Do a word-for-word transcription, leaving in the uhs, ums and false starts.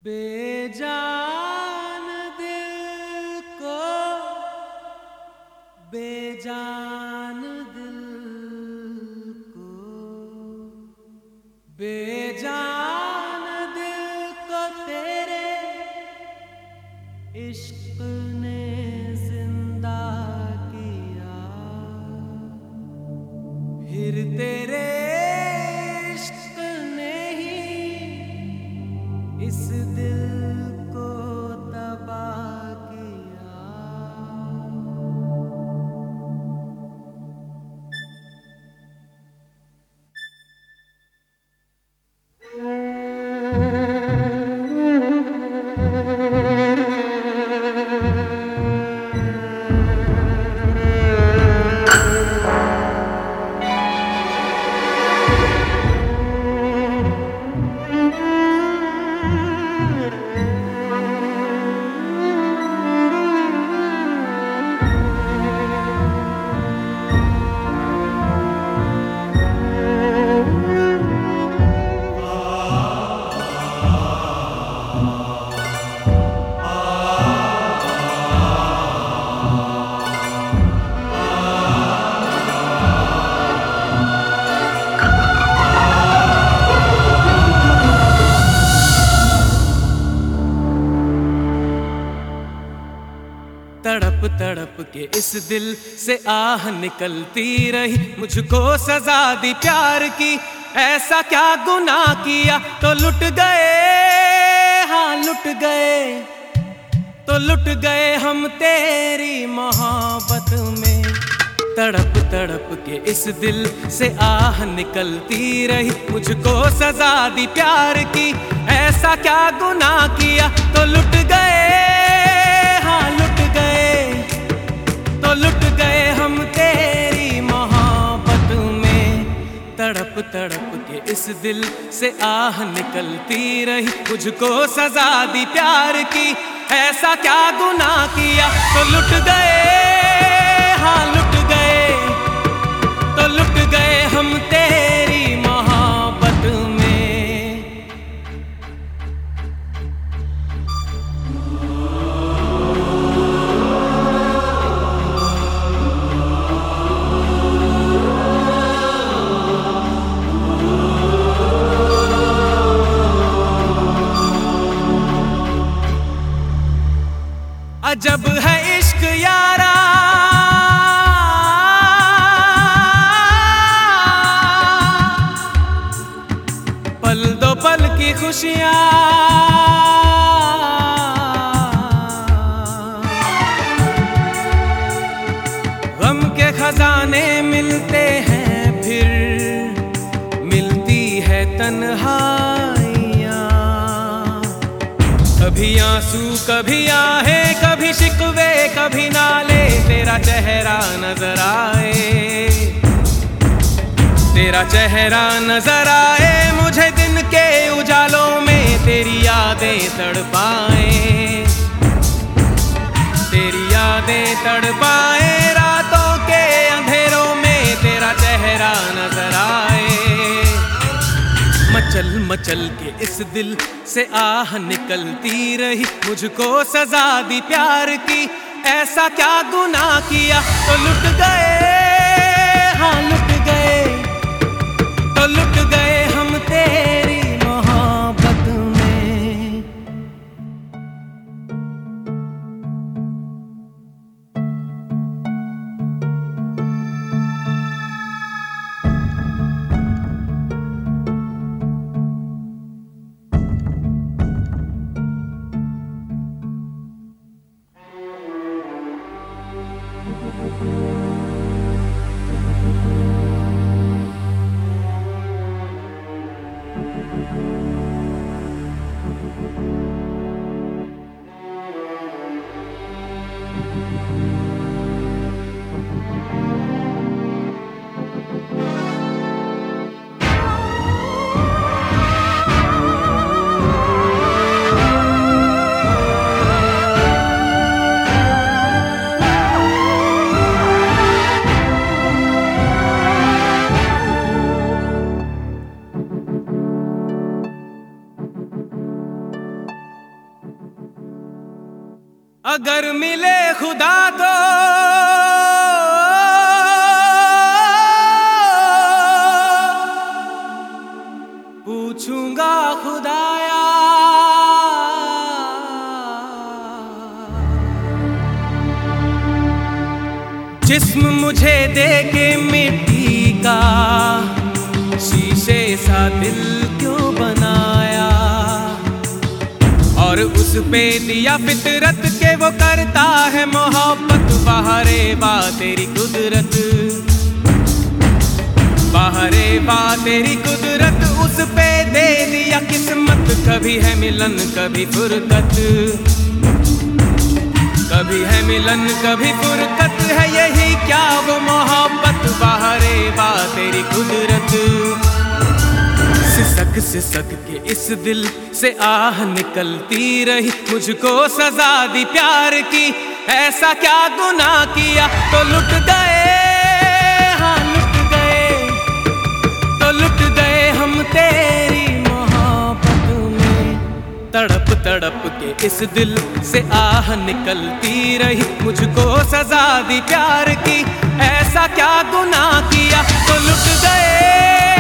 बेजान दिल को बेजान दिल को बेजान दिल को तेरे इश्क ने जिंदा किया। फिर तेरे इश्क ने ही इस दिल को तबाह किया। तड़प तड़प के इस दिल से आह निकलती रही, मुझको सजा दी प्यार की। ऐसा क्या गुनाह किया तो लुट गए, हाँ लुट गए, तो लुट गए हम तेरी मोहब्बत में। तड़प तड़प के इस दिल से आह निकलती रही, मुझको सजा दी प्यार की। ऐसा क्या गुनाह किया तो लुट गए, हाँ लुट गए, तो लुट गए हम तेरी मोहब्बत में। तड़प तड़प के इस दिल से आह निकलती रही, मुझको सजा दी प्यार की। ऐसा क्या गुनाह किया तो लुट गए, हाँ लुट गए, तो लुट गए हम तेरी मोहब्बत में। अजब है इश्क यारा, पल दो पल की खुशियाँ, गम के खजाने मिलते हैं, फिर मिलती है तन्हाइयाँ। कभी आंसू कभी आहे, कभी शिकवे कभी नाले, तेरा चेहरा नजर आए, तेरा चेहरा नजर आए मुझे दिन के उजालों में। तेरी यादें तड़पाए, तेरी यादें तड़पाए, रातों के अंधेरों में तेरा चेहरा नजर आए। मचल मचल के इस दिल से आह निकलती रही, मुझको सजा दी प्यार की। ऐसा क्या गुनाह किया तो लुट गए, हाँ लुट गए, तो लुट गए हम तेरी मोहब्बत में। अगर मिले खुदा तो पूछूंगा खुदाया जिस्म मुझे दे के मिट्टी का शीशे सा दिल क्यों बनाया और उस पे दिया फितरत के वो करता है मोहब्बत। बाहरे बा तेरी कुदरत, बाहरे बा तेरी कुदरत, उस पे दे दिया किस्मत। कभी है मिलन कभी फुरकत, कभी है मिलन कभी फुरकत, है यही क्या वो मोहब्बत। बाहरे बा तेरी कुदरत। सिसक सिसक के इस दिल से आह निकलती रही, मुझको सजा दी प्यार की। ऐसा क्या गुनाह किया तो लुट गए, हाँ लुट गए, तो लुट गए हम तेरी मोहब्बत में। तड़प तड़प के इस दिल से आह निकलती रही, मुझको सजा दी प्यार की। ऐसा क्या गुनाह किया तो लुट गए।